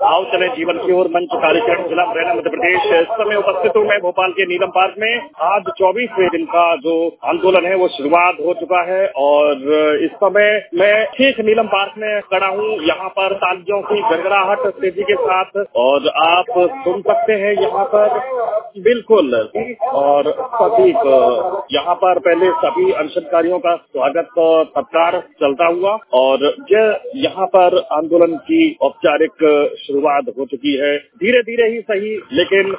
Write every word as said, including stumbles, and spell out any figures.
आओ चले जीवन की ओर मंच कार्यक्रम जिला मुरैना मध्य प्रदेश। इस समय उपस्थित हूँ मैं भोपाल के नीलम पार्क में। आज चौबीसवें दिन का जो आंदोलन है वो शुरुआत हो चुका है और इस समय मैं ठीक नीलम पार्क में खड़ा हूँ। यहाँ पर तालियों की गड़गड़ाहट तेजी के साथ और आप सुन सकते हैं यहाँ पर बिल्कुल। और सभी यहाँ पर पहले सभी अनशनकारियों का स्वागत और सत्कार चलता हुआ और यहाँ पर आंदोलन की औपचारिक शुरुआत हो चुकी है। धीरे धीरे ही सही लेकिन